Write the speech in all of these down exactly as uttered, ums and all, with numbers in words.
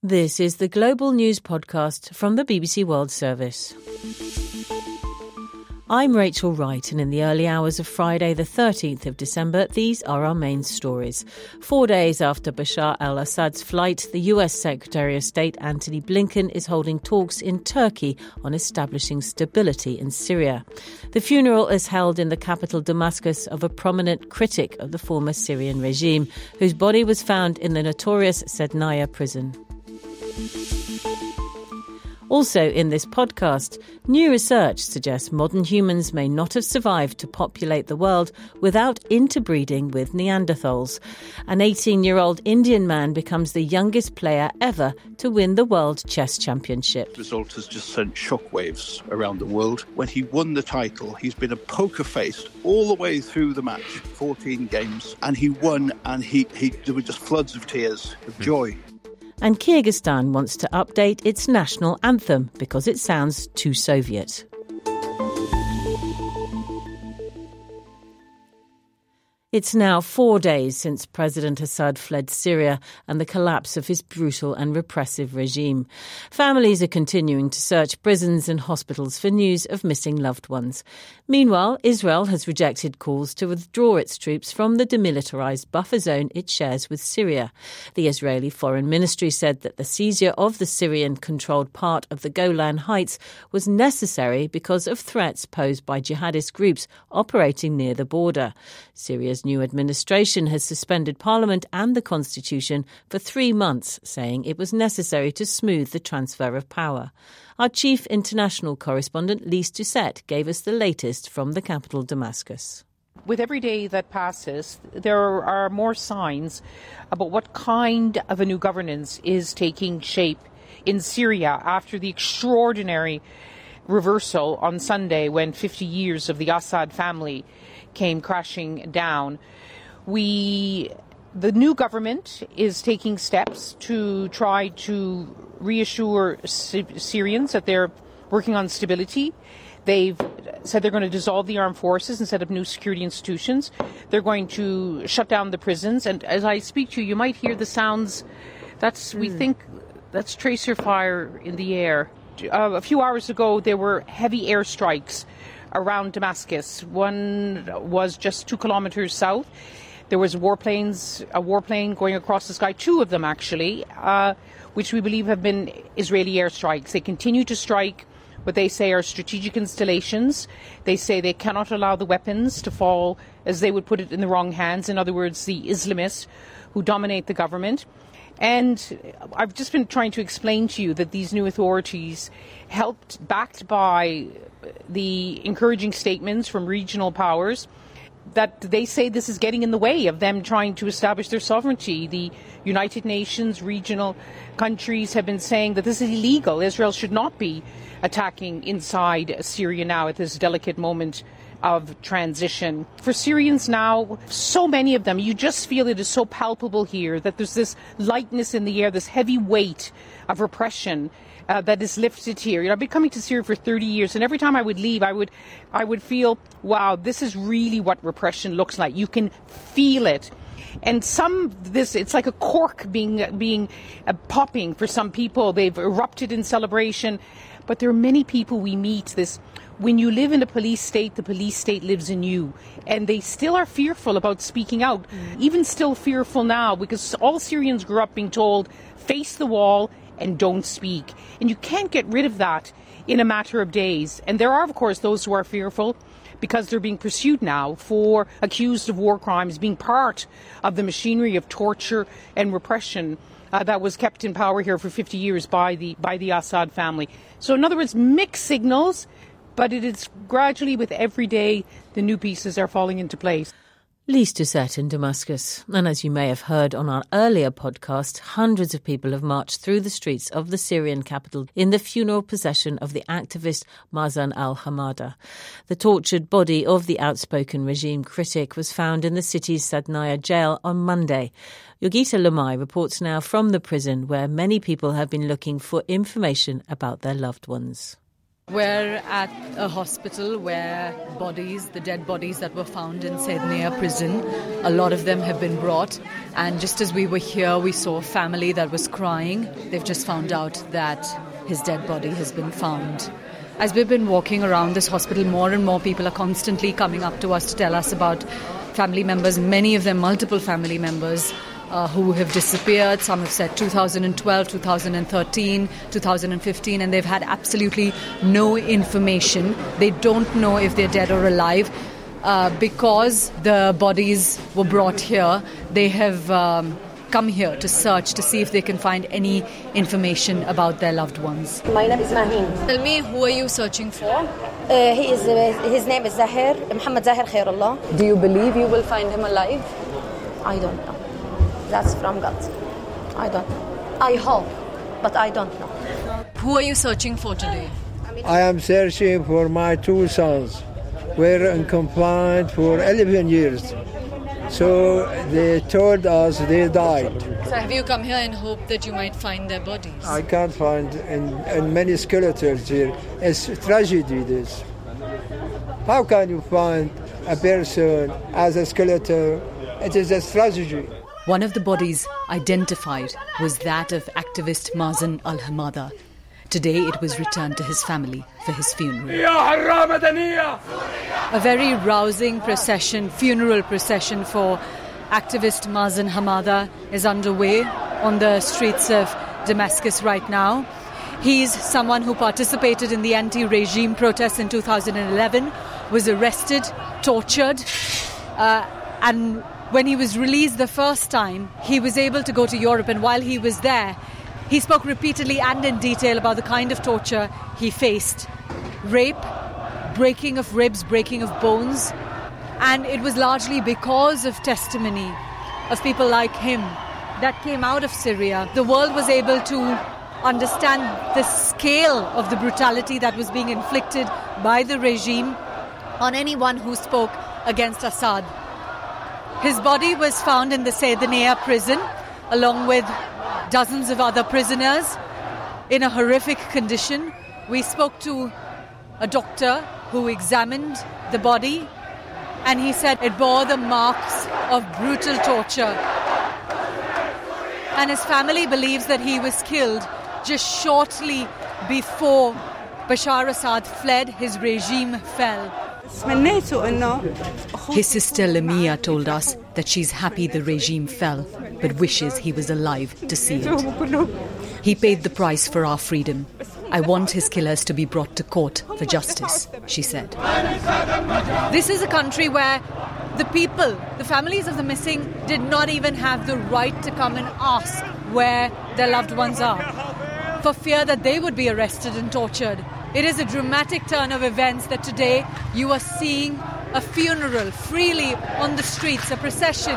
This is the Global News Podcast from the B B C World Service. I'm Rachel Wright, and in the early hours of Friday the thirteenth of December, these are our main stories. Four days after Bashar al-Assad's flight, the U S Secretary of State Antony Blinken is holding talks in Turkey on establishing stability in Syria. The funeral is held in the capital Damascus of a prominent critic of the former Syrian regime, whose body was found in the notorious Sednaya prison. Also in this podcast, new research suggests modern humans may not have survived to populate the world without interbreeding with Neanderthals. An eighteen-year-old Indian man becomes the youngest player ever to win the World Chess Championship. The result has just sent shockwaves around the world. When he won the title, he's been a poker face all the way through the match, fourteen games, and he won, and he, he there were just floods of tears of joy. And Kyrgyzstan wants to update its national anthem because it sounds too Soviet. It's now four days since President Assad fled Syria and the collapse of his brutal and repressive regime. Families are continuing to search prisons and hospitals for news of missing loved ones. Meanwhile, Israel has rejected calls to withdraw its troops from the demilitarized buffer zone it shares with Syria. The Israeli Foreign Ministry said that the seizure of the Syrian-controlled part of the Golan Heights was necessary because of threats posed by jihadist groups operating near the border. Syria's new administration has suspended Parliament and the Constitution for three months, saying it was necessary to smooth the transfer of power. Our chief international correspondent, Lise Doucette, gave us the latest from the capital, Damascus. With every day that passes, there are more signs about what kind of a new governance is taking shape in Syria after the extraordinary reversal on Sunday when fifty years of the Assad family came crashing down. We, the new government is taking steps to try to reassure Syrians that they're working on stability. They've said they're going to dissolve the armed forces and set up new security institutions. They're going to shut down the prisons. And as I speak to you, you might hear the sounds. That's, mm. we think, that's tracer fire in the air. Uh, a few hours ago, there were heavy airstrikes around Damascus. One was just two kilometers south. There was warplanes, a warplane going across the sky, two of them actually, uh, which we believe have been Israeli airstrikes. They continue to strike what they say are strategic installations. They say they cannot allow the weapons to fall, as they would put it, in the wrong hands. In other words, the Islamists who dominate the government. And I've just been trying to explain to you that these new authorities, helped, backed by the encouraging statements from regional powers, that they say this is getting in the way of them trying to establish their sovereignty. The United Nations, regional countries have been saying that this is illegal. Israel should not be attacking inside Syria now at this delicate moment of transition. For Syrians now, so many of them, you just feel it is so palpable here that there's this lightness in the air, this heavy weight of repression uh, that is lifted here. You know, I've been coming to Syria for thirty years, and every time I would leave, I would, I would feel, wow, this is really what repression looks like. You can feel it. And some, this, it's like a cork being, being uh, popping for some people. They've erupted in celebration. But there are many people we meet, this, when you live in a police state, the police state lives in you. And they still are fearful about speaking out, mm. even still fearful now, because all Syrians grew up being told, face the wall and don't speak. And you can't get rid of that in a matter of days. And there are, of course, those who are fearful because they're being pursued now for accused of war crimes, being part of the machinery of torture and repression uh, that was kept in power here for fifty years by the by the Assad family. So in other words, mixed signals, but it is gradually, with every day, the new pieces are falling into place. Lise Doucette in Damascus. And as you may have heard on our earlier podcast, hundreds of people have marched through the streets of the Syrian capital in the funeral procession of the activist Mazen al-Hamada. The tortured body of the outspoken regime critic was found in the city's Sednaya jail on Monday. Yogita Lamai reports now from the prison, where many people have been looking for information about their loved ones. We're at a hospital where bodies, the dead bodies that were found in Saydnaya prison, a lot of them have been brought. And just as we were here, we saw a family that was crying. They've just found out that his dead body has been found. As we've been walking around this hospital, more and more people are constantly coming up to us to tell us about family members, many of them multiple family members, Uh, who have disappeared. Some have said two thousand twelve, two thousand thirteen, two thousand fifteen, and they've had absolutely no information. They don't know if they're dead or alive. Uh, because the bodies were brought here, they have um, come here to search to see if they can find any information about their loved ones. My name is Maheen. Tell me, who are you searching for? Uh, he is, uh, his name is Zahir, Muhammad Zahir Khairullah. Do you believe you will find him alive? I don't know. That's from God. I don't know. I hope, but I don't know. Who are you searching for today? I am searching for my two sons. We're in confinement for eleven years. So they told us they died. So have you come here in hope that you might find their bodies? I can't find in, in many skeletons here. It's a tragedy, this. How can you find a person as a skeleton? It is a tragedy. One of the bodies identified was that of activist Mazen Al-Hamada. Today it was returned to his family for his funeral. A very rousing procession, funeral procession for activist Mazen Hamada is underway on the streets of Damascus right now. He's someone who participated in the anti-regime protests in two thousand eleven, was arrested, tortured, uh, and when he was released the first time, he was able to go to Europe, and while he was there, he spoke repeatedly and in detail about the kind of torture he faced. Rape, breaking of ribs, breaking of bones, and it was largely because of testimony of people like him that came out of Syria. The world was able to understand the scale of the brutality that was being inflicted by the regime on anyone who spoke against Assad. His body was found in the Saydnaya prison, along with dozens of other prisoners, in a horrific condition. We spoke to a doctor who examined the body, and he said it bore the marks of brutal torture. And his family believes that he was killed just shortly before Bashar Assad fled, his regime fell. His sister Lamia told us that she's happy the regime fell, but wishes he was alive to see it. He paid the price for our freedom. I want his killers to be brought to court for justice, she said. This is a country where the people, the families of the missing, did not even have the right to come and ask where their loved ones are, for fear that they would be arrested and tortured. It is a dramatic turn of events that today you are seeing a funeral freely on the streets, a procession.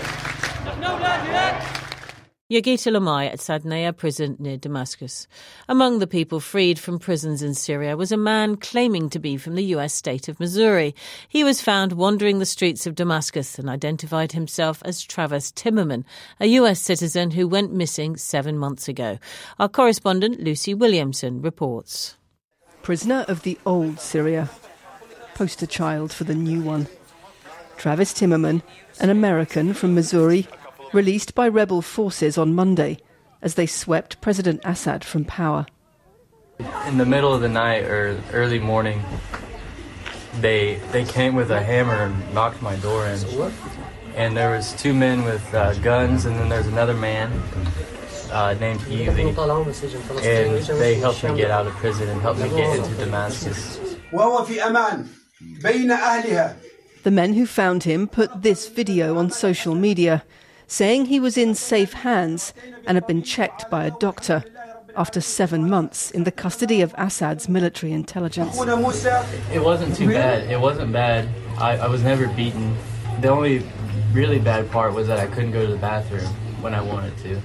Yagita Lamai at Saydnaya prison near Damascus. Among the people freed from prisons in Syria was a man claiming to be from the U S state of Missouri. He was found wandering the streets of Damascus and identified himself as Travis Timmerman, a U S citizen who went missing seven months ago. Our correspondent Lucy Williamson reports. Prisoner of the old Syria, poster child for the new one. Travis Timmerman, an American from Missouri, released by rebel forces on Monday as they swept President Assad from power. In the middle of the night or early morning, they they came with a hammer and knocked my door in. And there was two men with uh, guns, and then there's another man uh, named Ely, and they helped me get out of prison and helped me get into Damascus. The men who found him put this video on social media, saying he was in safe hands and had been checked by a doctor after seven months in the custody of Assad's military intelligence. It wasn't too bad. It wasn't bad. I, I was never beaten. The only really bad part was that I couldn't go to the bathroom when I wanted to.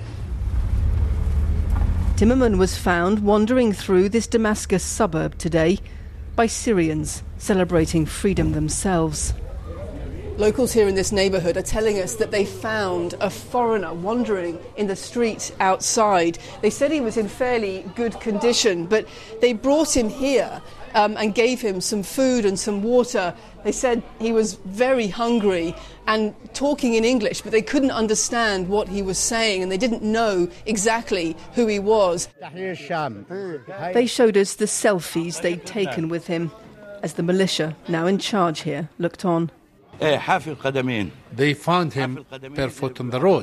Timmerman was found wandering through this Damascus suburb today by Syrians celebrating freedom themselves. Locals here in this neighbourhood are telling us that they found a foreigner wandering in the street outside. They said he was in fairly good condition, but they brought him here um, and gave him some food and some water. They said he was very hungry and talking in English, but they couldn't understand what he was saying and they didn't know exactly who he was. They showed us the selfies they'd taken with him as the militia, now in charge here, looked on. They found him barefoot on the road.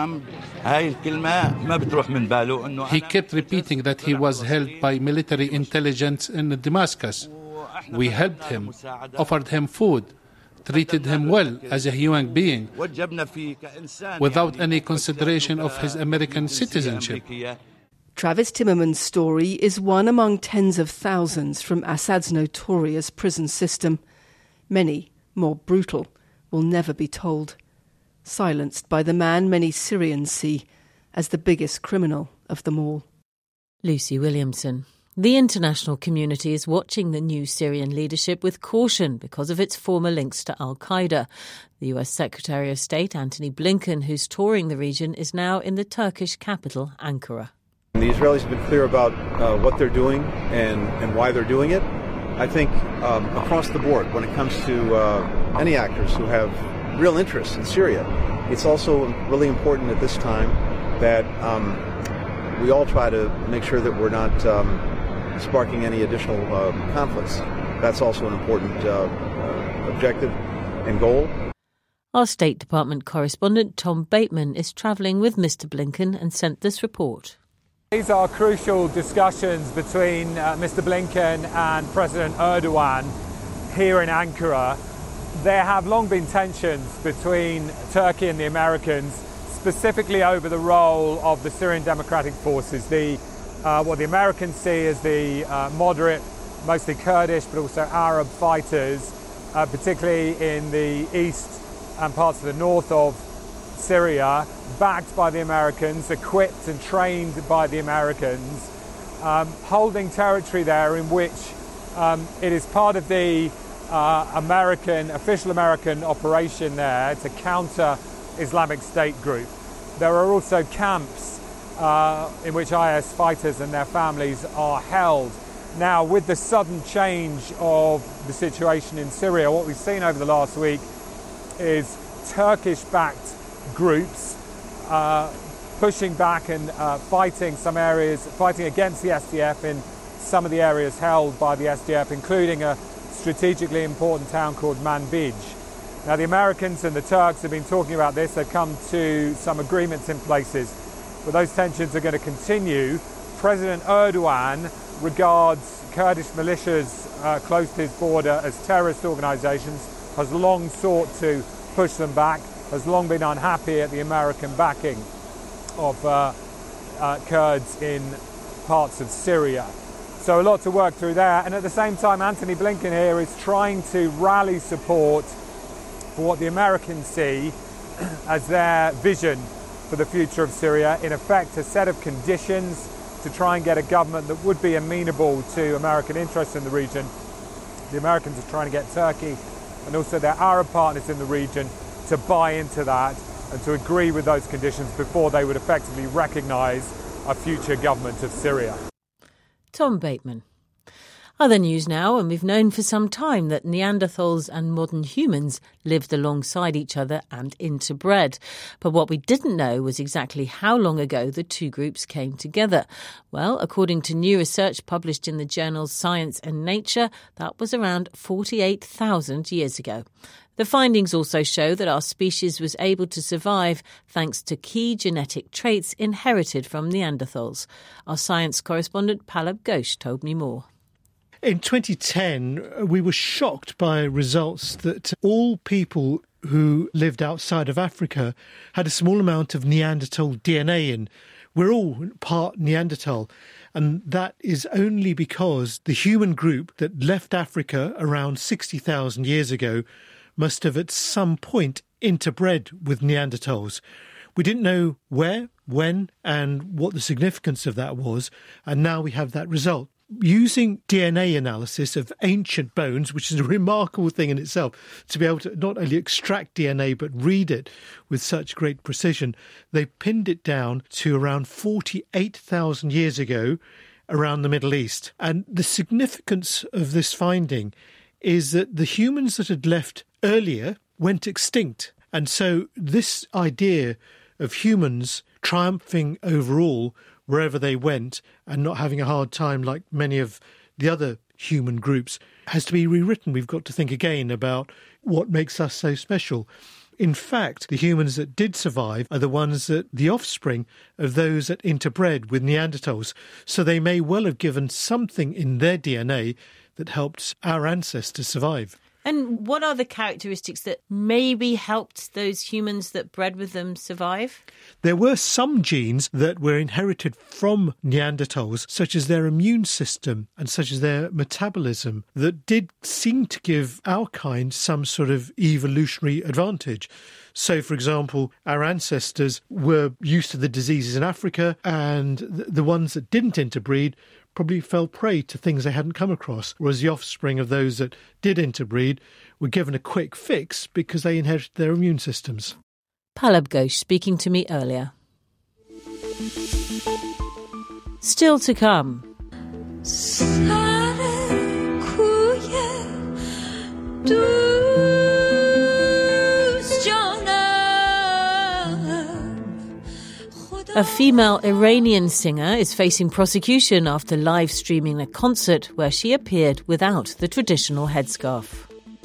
He kept repeating that he was held by military intelligence in Damascus. We helped him, offered him food, treated him well as a human being, without any consideration of his American citizenship. Travis Timmerman's story is one among tens of thousands from Assad's notorious prison system. Many, more brutal, will never be told, silenced by the man many Syrians see as the biggest criminal of them all. Lucy Williamson. The international community is watching the new Syrian leadership with caution because of its former links to al-Qaeda. The U S Secretary of State Antony Blinken, who's touring the region, is now in the Turkish capital, Ankara. The Israelis have been clear about uh, what they're doing and, and why they're doing it. I think um, across the board, when it comes to uh, any actors who have real interest in Syria, it's also really important at this time that um, we all try to make sure that we're not um, sparking any additional uh, conflicts. That's also an important uh, uh, objective and goal. Our State Department correspondent Tom Bateman is travelling with Mister Blinken and sent this report. These are crucial discussions between uh, Mister Blinken and President Erdogan here in Ankara. There have long been tensions between Turkey and the Americans, specifically over the role of the Syrian Democratic Forces, the uh, what the Americans see as the uh, moderate, mostly Kurdish, but also Arab fighters, uh, particularly in the east and parts of the north of Syria, backed by the Americans, equipped and trained by the Americans, um, holding territory there in which um, it is part of the uh, American, official American operation there to counter Islamic State group. There are also camps uh, in which I S fighters and their families are held. Now, with the sudden change of the situation in Syria, what we've seen over the last week is Turkish-backed groups uh, pushing back and uh, fighting some areas, fighting against the S D F in some of the areas held by the S D F, including a strategically important town called Manbij. Now, the Americans and the Turks have been talking about this. They've come to some agreements in places, but those tensions are going to continue. President Erdogan regards Kurdish militias uh, close to his border as terrorist organisations, has long sought to push them back, has long been unhappy at the American backing of uh, uh, Kurds in parts of Syria. So a lot to work through there. And at the same time, Antony Blinken here is trying to rally support for what the Americans see as their vision for the future of Syria. In effect, a set of conditions to try and get a government that would be amenable to American interests in the region. The Americans are trying to get Turkey and also their Arab partners in the region to buy into that and to agree with those conditions before they would effectively recognise a future government of Syria. Tom Bateman. Other news now, and we've known for some time that Neanderthals and modern humans lived alongside each other and interbred. But what we didn't know was exactly how long ago the two groups came together. Well, according to new research published in the journals Science and Nature, that was around forty-eight thousand years ago. The findings also show that our species was able to survive thanks to key genetic traits inherited from Neanderthals. Our science correspondent Pallab Ghosh told me more. In twenty ten, we were shocked by results that all people who lived outside of Africa had a small amount of Neanderthal D N A in. We're all part Neanderthal, and that is only because the human group that left Africa around sixty thousand years ago must have at some point interbred with Neanderthals. We didn't know where, when, and what the significance of that was, and now we have that result. Using D N A analysis of ancient bones, which is a remarkable thing in itself, to be able to not only extract D N A but read it with such great precision, they pinned it down to around forty-eight thousand years ago, around the Middle East. And the significance of this finding is that the humans that had left earlier went extinct. And so this idea of humans triumphing over all wherever they went and not having a hard time like many of the other human groups has to be rewritten. We've got to think again about what makes us so special. In fact, the humans that did survive are the ones that the offspring of those that interbred with Neanderthals. So they may well have given something in their D N A that helped our ancestors survive. And what are the characteristics that maybe helped those humans that bred with them survive? There were some genes that were inherited from Neanderthals, such as their immune system and such as their metabolism, that did seem to give our kind some sort of evolutionary advantage. So, for example, our ancestors were used to the diseases in Africa, and the ones that didn't interbreed probably fell prey to things they hadn't come across, whereas the offspring of those that did interbreed were given a quick fix because they inherited their immune systems. Pallab Ghosh speaking to me earlier. Still to come. A female Iranian singer is facing prosecution after live streaming a concert where she appeared without the traditional headscarf.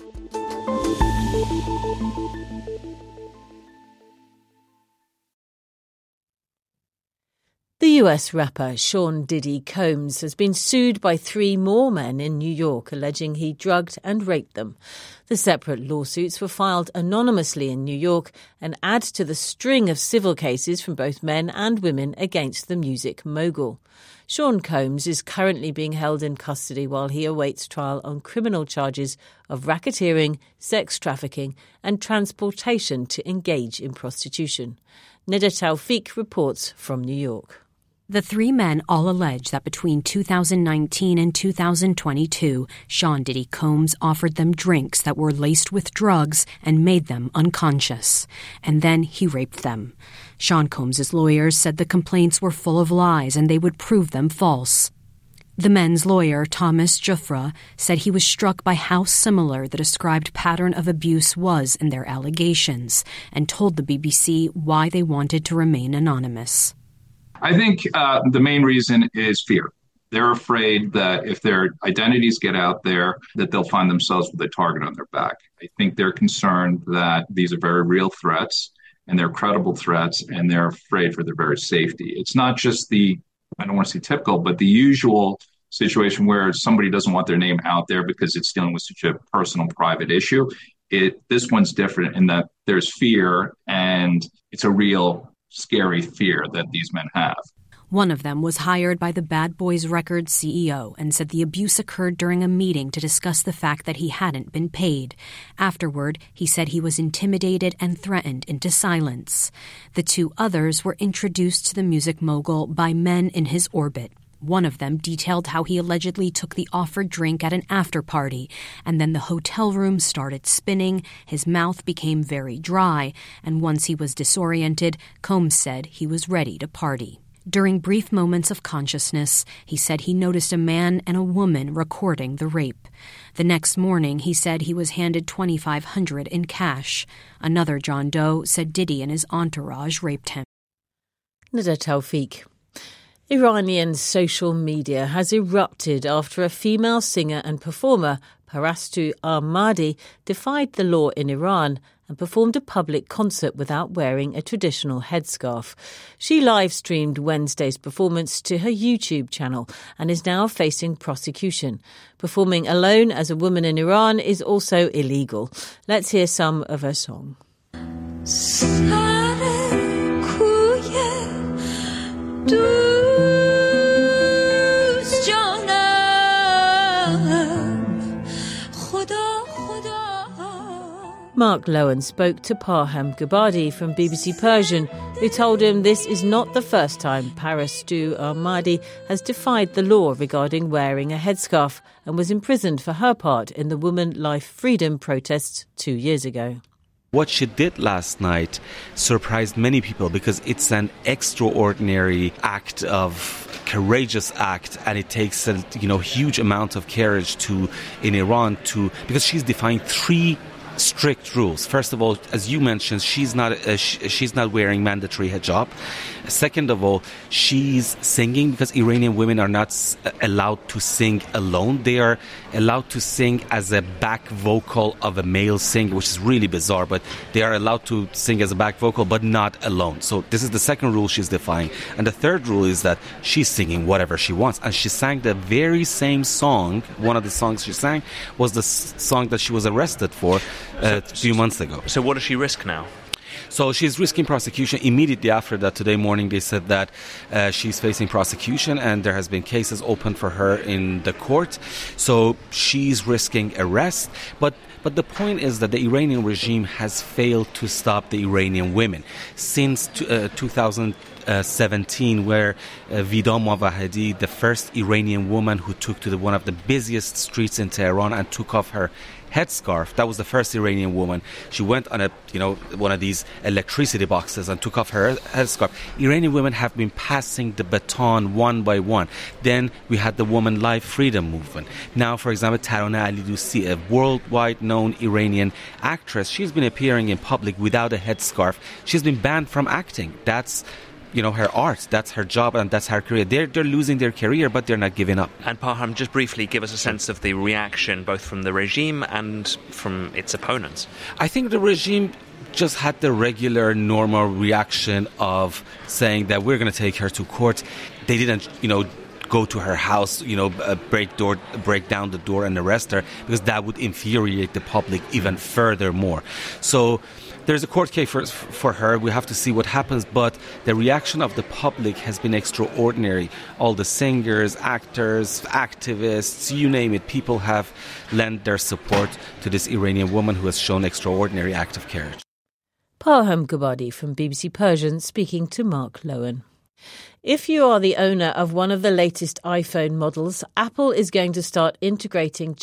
The U S rapper Sean Diddy Combs has been sued by three more men in New York alleging he drugged and raped them. The separate lawsuits were filed anonymously in New York and add to the string of civil cases from both men and women against the music mogul. Sean Combs is currently being held in custody while he awaits trial on criminal charges of racketeering, sex trafficking and transportation to engage in prostitution. Nida Tawfiq reports from New York. The three men all allege that between two thousand nineteen and two thousand twenty-two, Sean Diddy Combs offered them drinks that were laced with drugs and made them unconscious. And then he raped them. Sean Combs' lawyers said the complaints were full of lies and they would prove them false. The men's lawyer, Thomas Jufra, said he was struck by how similar the described pattern of abuse was in their allegations and told the B B C why they wanted to remain anonymous. I think uh, the main reason is fear. They're afraid that if their identities get out there, that they'll find themselves with a target on their back. I think they're concerned that these are very real threats and they're credible threats, and they're afraid for their very safety. It's not just the, I don't want to say typical, but the usual situation where somebody doesn't want their name out there because it's dealing with such a personal, private issue. It this one's different in that there's fear, and it's a real scary fear that these men have. One of them was hired by the Bad Boys Records C E O and said the abuse occurred during a meeting to discuss the fact that he hadn't been paid. Afterward, he said he was intimidated and threatened into silence. The two others were introduced to the music mogul by men in his orbit. One of them detailed how he allegedly took the offered drink at an after-party, and then the hotel room started spinning, his mouth became very dry, and once he was disoriented, Combs said he was ready to party. During brief moments of consciousness, he said he noticed a man and a woman recording the rape. The next morning, he said he was handed twenty-five hundred dollars in cash. Another John Doe said Diddy and his entourage raped him. Nida Tawfiq. Iranian social media has erupted after a female singer and performer, Parastu Ahmadi, defied the law in Iran and performed a public concert without wearing a traditional headscarf. She live-streamed Wednesday's performance to her YouTube channel and is now facing prosecution. Performing alone as a woman in Iran is also illegal. Let's hear some of her song. Mark Lowen spoke to Parham Gubadi from B B C Persian, who told him this is not the first time Parastu Ahmadi has defied the law regarding wearing a headscarf and was imprisoned for her part in the Women Life Freedom protests two years ago. What she did last night surprised many people because it's an extraordinary act of courageous act, and it takes a you know huge amount of courage to in Iran to because she's defying three strict rules. First of all, as you mentioned, she's not uh, sh- she's not wearing mandatory hijab. Second of all, she's singing because Iranian women are not s- allowed to sing alone. They are allowed to sing as a back vocal of a male singer, which is really bizarre, but they are allowed to sing as a back vocal, but not alone. So this is the second rule she's defying. And the third rule is that she's singing whatever she wants. And she sang the very same song. One of the songs she sang was the s- song that she was arrested for uh, a few months ago. So what does she risk now? So she's risking prosecution. Immediately after that, today morning, they said that uh, she's facing prosecution and there has been cases opened for her in the court. So she's risking arrest. But but the point is that the Iranian regime has failed to stop the Iranian women. Since t- uh, two thousand seventeen, where uh, Vida Mawahedi, the first Iranian woman who took to the, one of the busiest streets in Tehran and took off her headscarf. That was the first Iranian woman. She went on a, you know, one of these electricity boxes and took off her headscarf. Iranian women have been passing the baton one by one. Then we had the Woman Life Freedom Movement. Now, for example, Taraneh Ali-Dousti, a worldwide known Iranian actress, she's been appearing in public without a headscarf. She's been banned from acting. That's you know, her art, that's her job and that's her career. They're, they're losing their career, but they're not giving up. And Parham, just briefly give us a sense of the reaction both from the regime and from its opponents. I think the regime just had the regular, normal reaction of saying that we're going to take her to court. They didn't, you know, go to her house, you know, uh, break door, break down the door and arrest her, because that would infuriate the public even further more. So there's a court case for, for her. We have to see what happens, but the reaction of the public has been extraordinary. All the singers, actors, activists, you name it, people have lent their support to this Iranian woman who has shown extraordinary act of courage. Parham Gubadi from B B C Persian speaking to Mark Lowen. If you are the owner of one of the latest iPhone models, Apple is going to start integrating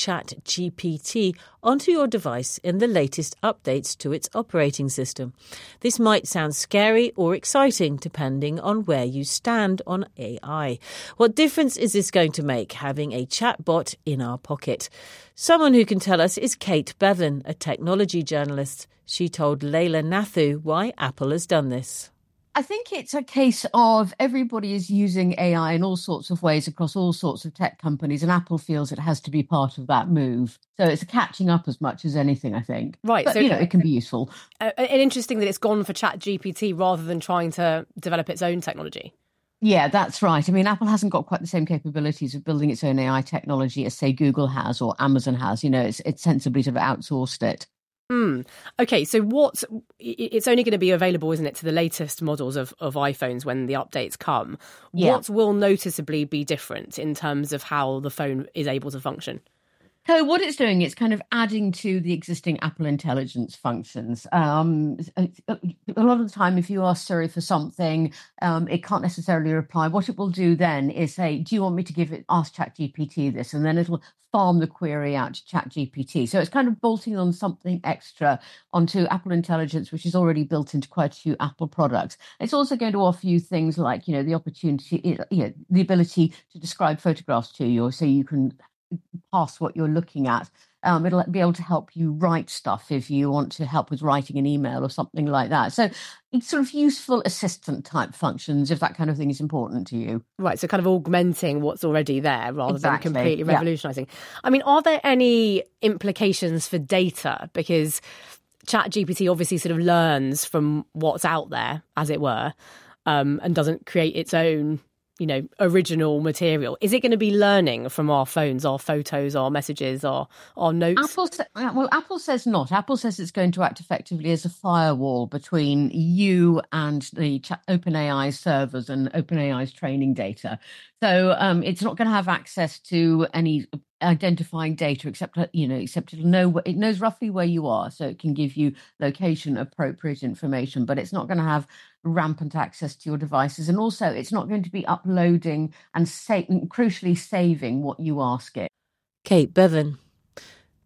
ChatGPT onto your device in the latest updates to its operating system. This might sound scary or exciting depending on where you stand on A I. What difference is this going to make, having a chatbot in our pocket? Someone who can tell us is Kate Bevan, a technology journalist. She told Leila Nathu why Apple has done this. I think it's a case of everybody is using A I in all sorts of ways across all sorts of tech companies, and Apple feels it has to be part of that move. So it's catching up as much as anything, I think. Right. But, so, you know, it can be useful. Uh, and interesting that it's gone for ChatGPT rather than trying to develop its own technology. Yeah, that's right. I mean, Apple hasn't got quite the same capabilities of building its own A I technology as, say, Google has or Amazon has. You know, it's, it's sensibly sort of outsourced it. Hmm. Okay, so what? It's only going to be available, isn't it, to the latest models of, of iPhones when the updates come. Yeah. What will noticeably be different in terms of how the phone is able to function? So what it's doing, it's kind of adding to the existing Apple Intelligence functions. Um, a lot of the time, if you ask Siri for something, um, it can't necessarily reply. What it will do then is say, do you want me to give it, ask ChatGPT this? And then it'll farm the query out to ChatGPT. So it's kind of bolting on something extra onto Apple Intelligence, which is already built into quite a few Apple products. It's also going to offer you things like, you know, the opportunity, you know, the ability to describe photographs to you, so you can pass what you're looking at. Um, it'll be able to help you write stuff if you want to help with writing an email or something like that. So it's sort of useful assistant type functions if that kind of thing is important to you. Right, so kind of augmenting what's already there rather Exactly. than completely Yeah. revolutionising. I mean, are there any implications for data? Because ChatGPT obviously sort of learns from what's out there, as it were, um, and doesn't create its own, you know, original material. Is it going to be learning from our phones, our photos, our messages, our, our notes? Apple, well, Apple says not. Apple says it's going to act effectively as a firewall between you and the OpenAI servers and OpenAI's training data. So um, it's not going to have access to any identifying data, except you know, except it'll know it knows roughly where you are, so it can give you location appropriate information. But it's not going to have rampant access to your devices, and also it's not going to be uploading and sa- crucially saving what you ask it. Kate Bevan.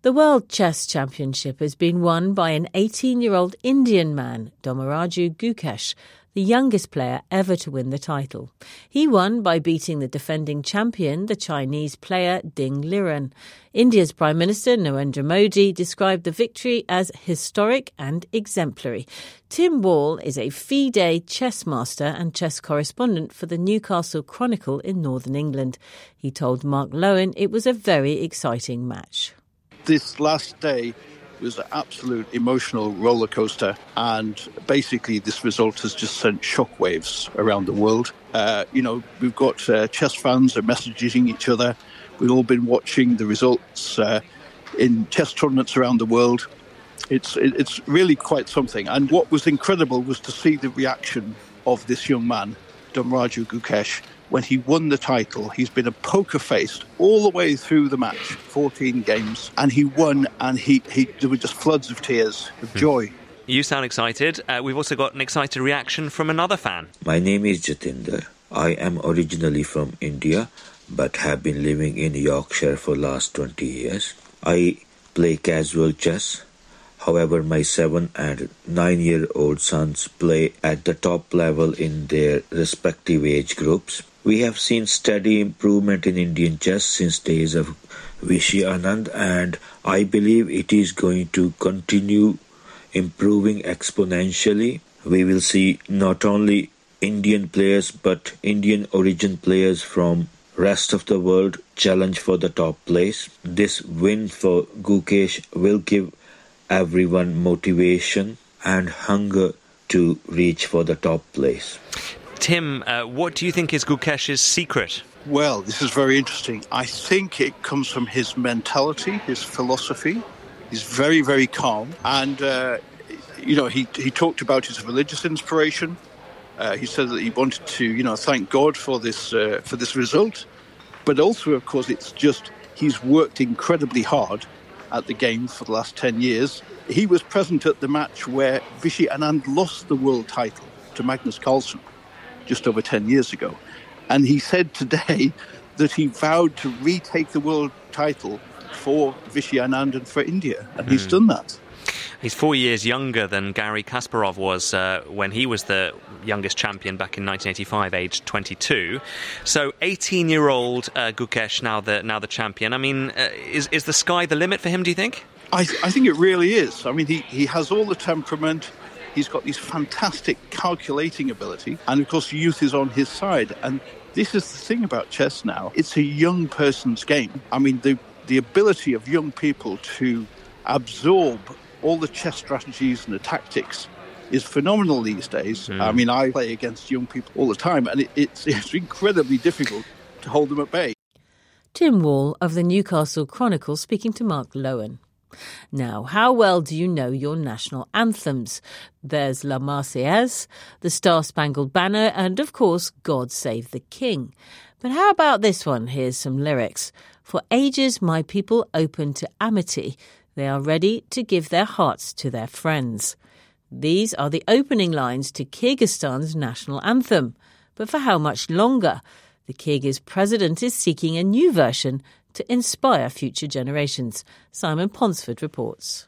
The World Chess Championship has been won by an eighteen-year-old Indian man, Dhomaraju Gukesh, the youngest player ever to win the title. He won by beating the defending champion, the Chinese player Ding Liren. India's Prime Minister Narendra Modi described the victory as historic and exemplary. Tim Wall is a FIDE chess master and chess correspondent for the Newcastle Chronicle in Northern England. He told Mark Lowen it was a very exciting match. This last day was an absolute emotional roller coaster, and basically this result has just sent shockwaves around the world. Uh, you know, we've got uh, chess fans are messaging each other. We've all been watching the results uh, in chess tournaments around the world. It's it, it's really quite something. And what was incredible was to see the reaction of this young man, Dhomaraju Gukesh, when he won the title. He's been a poker face all the way through the match, fourteen games, and he won, and he, he there were just floods of tears of joy. You sound excited. Uh, we've also got an excited reaction from another fan. My name is Jatinder. I am originally from India, but have been living in Yorkshire for last twenty years. I play casual chess. However, my seven and nine-year-old sons play at the top level in their respective age groups. We have seen steady improvement in Indian chess since days of Vishy Anand, and I believe it is going to continue improving exponentially. We will see not only Indian players but Indian origin players from rest of the world challenge for the top place. This win for Gukesh will give everyone motivation and hunger to reach for the top place. Tim, uh, what do you think is Gukesh's secret? Well, this is very interesting. I think it comes from his mentality, his philosophy. He's very, very calm. And, uh, you know, he, he talked about his religious inspiration. Uh, he said that he wanted to, you know, thank God for this uh, for this result. But also, of course, it's just he's worked incredibly hard at the game for the last ten years. He was present at the match where Vishy Anand lost the world title to Magnus Carlsen just over ten years ago. And he said today that he vowed to retake the world title for Vishy Anand and for India. And mm. he's done that. He's four years younger than Garry Kasparov was uh, when he was the youngest champion back in nineteen eighty-five, aged twenty-two. So eighteen-year-old uh, Gukesh, now the now the champion. I mean, uh, is is the sky the limit for him, do you think? I, I think it really is. I mean, he, he has all the temperament. He's got this fantastic calculating ability. And, of course, youth is on his side. And this is the thing about chess now. It's a young person's game. I mean, the, the ability of young people to absorb all the chess strategies and the tactics is phenomenal these days. Mm. I mean, I play against young people all the time, and it, it's, it's incredibly difficult to hold them at bay. Tim Wall of the Newcastle Chronicle speaking to Mark Lowen. Now, how well do you know your national anthems? There's La Marseillaise, the Star-Spangled Banner, and, of course, God Save the King. But how about this one? Here's some lyrics. For ages my people open to amity. They are ready to give their hearts to their friends. These are the opening lines to Kyrgyzstan's national anthem. But for how much longer? The Kyrgyz president is seeking a new version to inspire future generations. Simon Ponsford reports.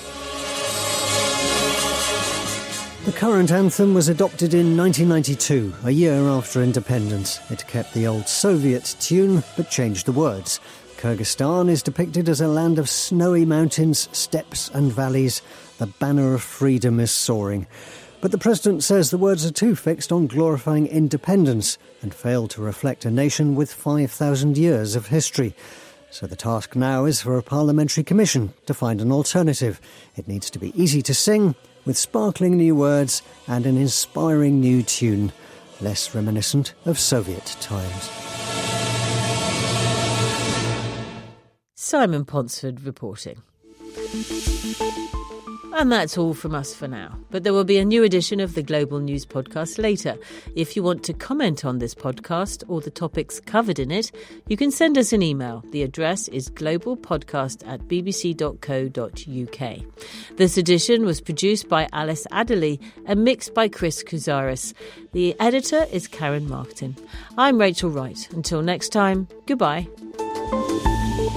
The current anthem was adopted in nineteen ninety-two, a year after independence. It kept the old Soviet tune, but changed the words. Kyrgyzstan is depicted as a land of snowy mountains, steppes and valleys. The banner of freedom is soaring. But the president says the words are too fixed on glorifying independence and fail to reflect a nation with five thousand years of history. So the task now is for a parliamentary commission to find an alternative. It needs to be easy to sing, with sparkling new words and an inspiring new tune, less reminiscent of Soviet times. Simon Ponsford reporting. And that's all from us for now. But there will be a new edition of the Global News Podcast later. If you want to comment on this podcast or the topics covered in it, you can send us an email. The address is globalpodcast at bbc.co.uk. This edition was produced by Alice Adderley and mixed by Chris Kuzaris. The editor is Karen Marketing. I'm Rachel Wright. Until next time, goodbye.